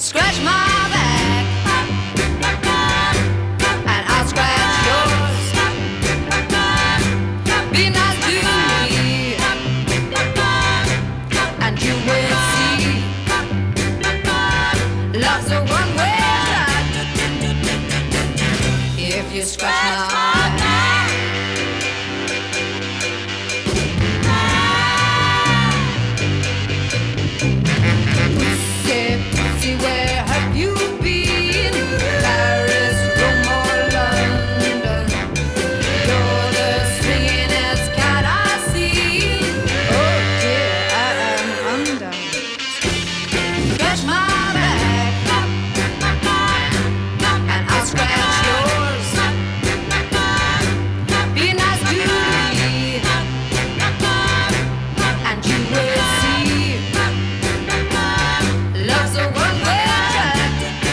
Scratch my back, and I'll scratch yours. Be nice to me, and you will see. Love's a one-way ride. If you scratch my back. Where have you been? Paris, Rome, or London? You're the swingingest cat I see. Oh dear, I am undone. Scratch my back, and I'll scratch yours. Be nice to me, and you will see. Love's a one-way ride.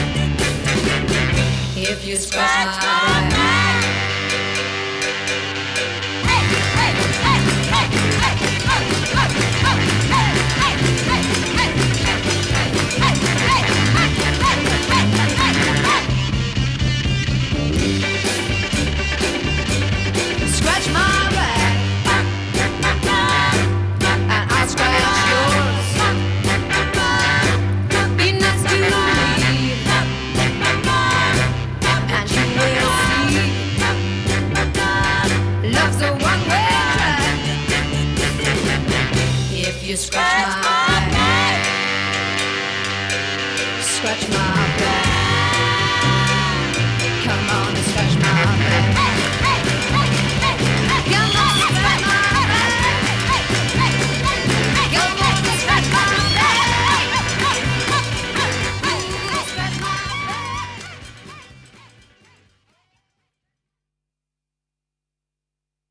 If you scratch my back. Scratch my back, and I'll scratch yours. Be nice to me, and you will see. Love's a one-way ride. If you scratch my back, scratch my